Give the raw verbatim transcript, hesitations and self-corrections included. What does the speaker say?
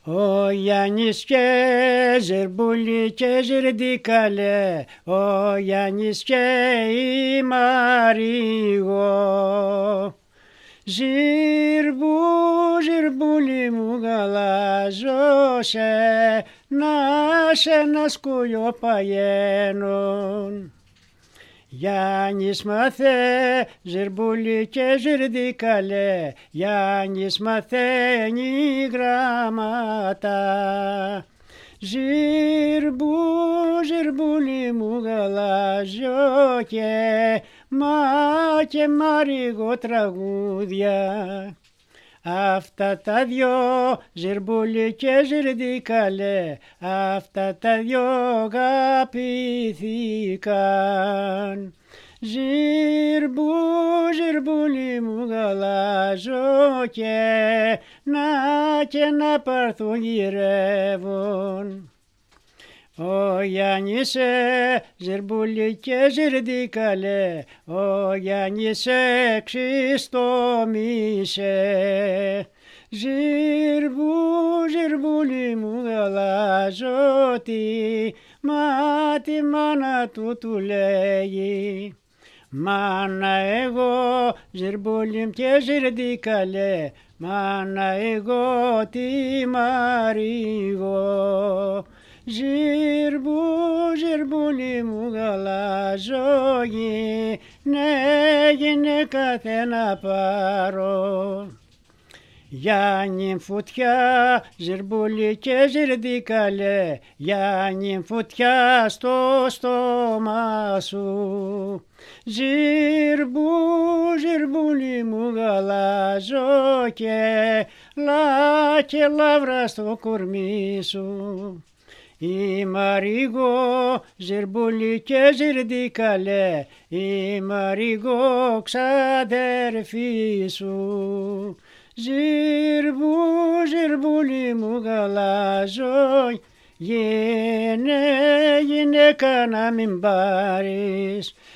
Ο Γιάννης και Ζερμπούλη και Ζερντικαλέ, ο Γιάννης και η Μαρίγο. Ζερμπού, Ζερμπούλη μου γαλάζωσε, να σε ένα σκουλιό παγαίνουν. Γιάννης μάθε, Ζερμπούλη και Ζερντικαλέ, Γιάννης μαθαίνει γράμματα. Ζερμπού, Ζερμπούλη μου γαλάζιο και μα και Μαρίγο τραγούδια. Αυτά τα δυο, Ζερμπούλη και Ζερντικαλέ, αυτά τα δυο αγαπήθηκαν. Ζερμπού, Ζερμπούλη μου γαλάζω και να και να πάρθουν γυρεύουν. Ο Γιάννης Ζερμπούλη και Ζερντικαλέ, ο Γιάννης εξιστόμησε. Ζερμπού, Ζερμπούλη μου γαλάζω τι, μα τη μάνα του του λέγει. Μάνα εγώ, Ζερμπούλη και Ζερντικαλέ, μάνα εγώ τη Μαρίγο. Ζερμπού, Ζερμπούλη μου γαλάζω ναι, γυναίκα θε να πάρω. Γιάννη φωτιά, Ζερμπούλη και Ζερντικαλέ, Γιάννη φωτιά στο στόμα σου. Ζερμπού, Ζερμπούλη μου γαλάζω και λα και λαύρα στο κορμί σου. Η Μαρίγο, Ζερμπούλη και Ζερντικαλέ, η Μαρίγο ξαδέρφη σου. Ζερμπού, Ζερμπούλη μου γαλάζω, γίνε, γυναίκα να μην πάρεις.